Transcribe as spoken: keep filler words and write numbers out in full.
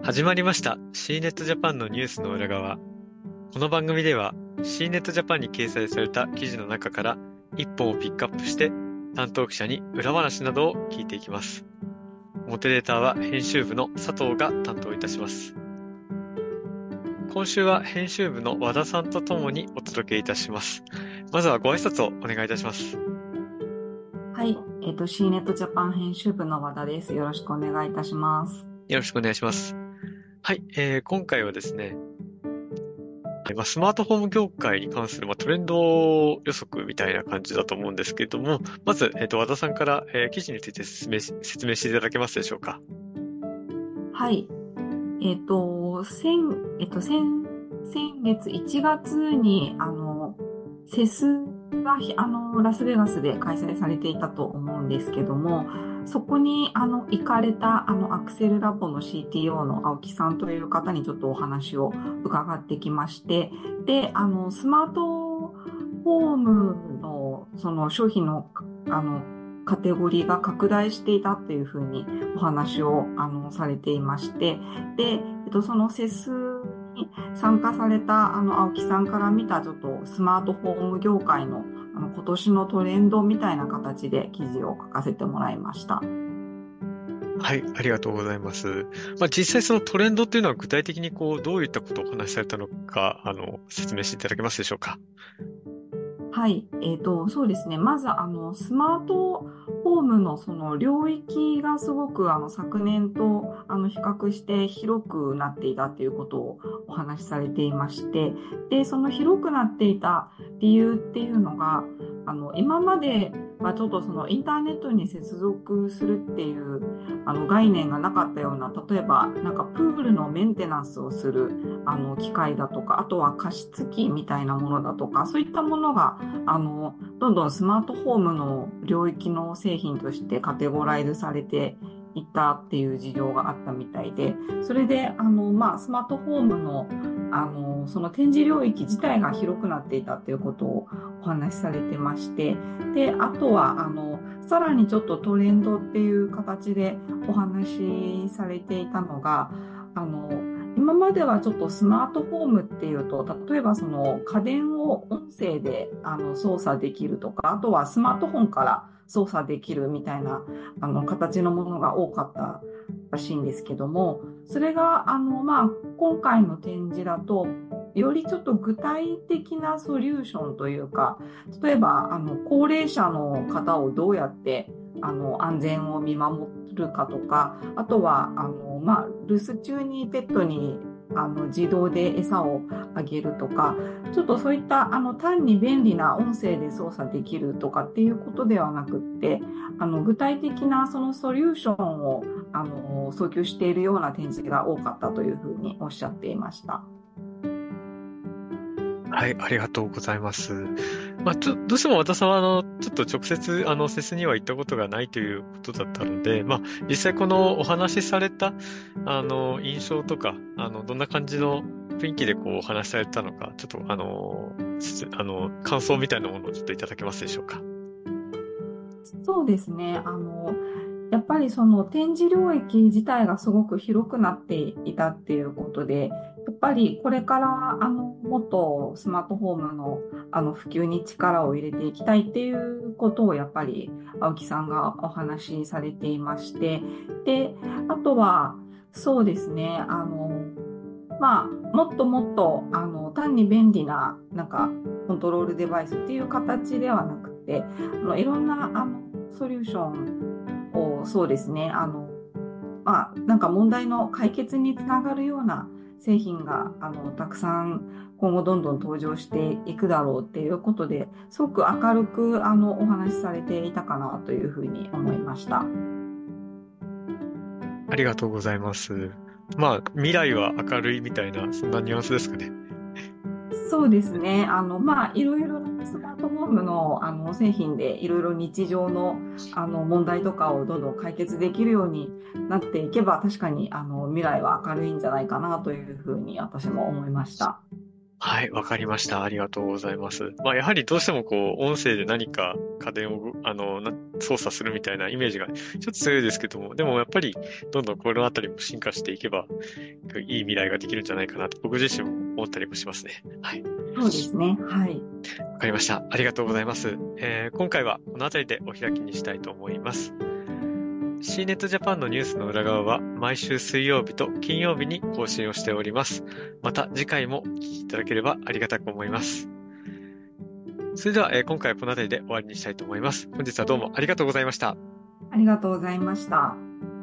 始まりました シーネット ジャパンのニュースの裏側。この番組では シーネット ジャパンに掲載された記事の中から一本をピックアップして担当記者に裏話などを聞いていきます。モデレーターは編集部の佐藤が担当いたします。今週は編集部の和田さんとともにお届けいたします。まずはご挨拶をお願いいたします。 はい、えっと シーネット ジャパン編集部の和田です。よろしくお願いいたします。 よろしくお願いします。はい、えー、今回はですね、まあ、スマートフォーム業界に関する、まあ、トレンド予測みたいな感じだと思うんですけれども、まず、えっと、和田さんから、えー、記事について説明し、説明していただけますでしょうか。 はい、えっと、先、えっと、先、先月いちがつに、あの、セスが、あの、ラスベガスで開催されていたと思うんですけども、そこに、あの、行かれた、あの、アクセルラボの シーティーオー の青木さんという方にちょっとお話を伺ってきまして、で、あの、スマートフォームの、その商品の、あの、カテゴリーが拡大していたっていうふうにお話を、あの、されていまして、で、えっと、そのセスに参加された、あの、青木さんから見た、ちょっとスマートフォーム業界の、あの、今年のトレンドみたいな形で記事を書かせてもらいました。 はい、ありがとうございます。まあ、実際そのトレンドっていうのは具体的にこう、どういったことをお話しされたのか、あの、説明していただけますでしょうか。 はい。えっと、そうですね。まず、あの、スマートフォームのその領域がすごく、あの、昨年と、あの、比較して広くなっていたということをお話しされていまして、で、その広くなっていた理由っていうのが、あの、今まではちょっとそのインターネットに接続するっていう、あの、概念がなかったような、例えば、なんかプールのメンテナンスをする、あの、機械だとか、あとは加湿器みたいなものだとか、そういったものが、あの、どんどんスマートフォームの領域の製品としてカテゴライズされていったっていう事情があったみたいで、それで、あの、まあ、スマートフォームの、あの、その展示領域自体が広くなっていたっていうことをお話しされてまして、で、あとは、あの、さらにちょっとトレンドっていう形でお話しされていたのが、あの、今まではちょっとスマートフォームっていうと、例えばその家電を音声であの操作できるとか、あとはスマートフォンから操作できるみたいなあの形のものが多かったらしいんですけども、それがあの、まあ、今回の展示だと、よりちょっと具体的なソリューションというか、例えばあの高齢者の方をどうやってあの安全を見守るかとか、あとはあの、まあ、留守中にペットにあの自動で餌をあげるとか、ちょっとそういったあの単に便利な音声で操作できるとかっていうことではなくって、あの具体的なそのソリューションをあの訴求しているような展示が多かったというふうにおっしゃっていました。 はい、ありがとうございます。まあ、ちょ、どうしても和田さんは、あの、ちょっと直接、あの、セスには行ったことがないということだったので、まあ、実際このお話しされた、あの、印象とか、あの、どんな感じの雰囲気でこう、お話しされたのか、ちょっと、あの、つあの、感想みたいなものをちょっといただけますでしょうか。 そうですね。あの、やっぱりその展示領域自体がすごく広くなっていたっていうことで、やっぱりこれからあのもっとスマートフォームのあの普及に力を入れていきたいっていうことをやっぱり青木さんがお話しされていまして、で、あとはそうですね、あの、まあ、もっともっとあの単に便利ななんかコントロールデバイスっていう形ではなくて、あのいろんなあのソリューションをそうですね、あの、まあ、なんか問題の解決につながるような製品があのたくさん今後どんどん登場していくだろうっていうことですごく明るくあのお話しされていたかなというふうに思いました。 ありがとうございます。まあ、未来は明るいみたいな、そんなニュアンスですかね。 そうですね。あの、まあ、いろいろなスマートフォームの、あの製品でいろいろ日常の、あの問題とかをどんどん解決できるようになっていけば、確かにあの未来は明るいんじゃないかなというふうに私も思いました。 はい、わかりました。ありがとうございます。まあ、やはりどうしてもこう、音声で何か家電を、あの、な操作するみたいなイメージがちょっと強いですけども、でもやっぱりどんどんこのあたりも進化していけば、いい未来ができるんじゃないかなと僕自身も思ったりもしますね。はい。 そうですね。はい。 わかりました。ありがとうございます。えー今回はこのあたりでお開きにしたいと思います。シーネットジャパンのニュースの裏側は毎週水曜日と金曜日に更新をしております。また次回もお聞きいただければありがたく思います。それでは、えー今回はこの辺りで終わりにしたいと思います。本日はどうもありがとうございました。 ありがとうございました。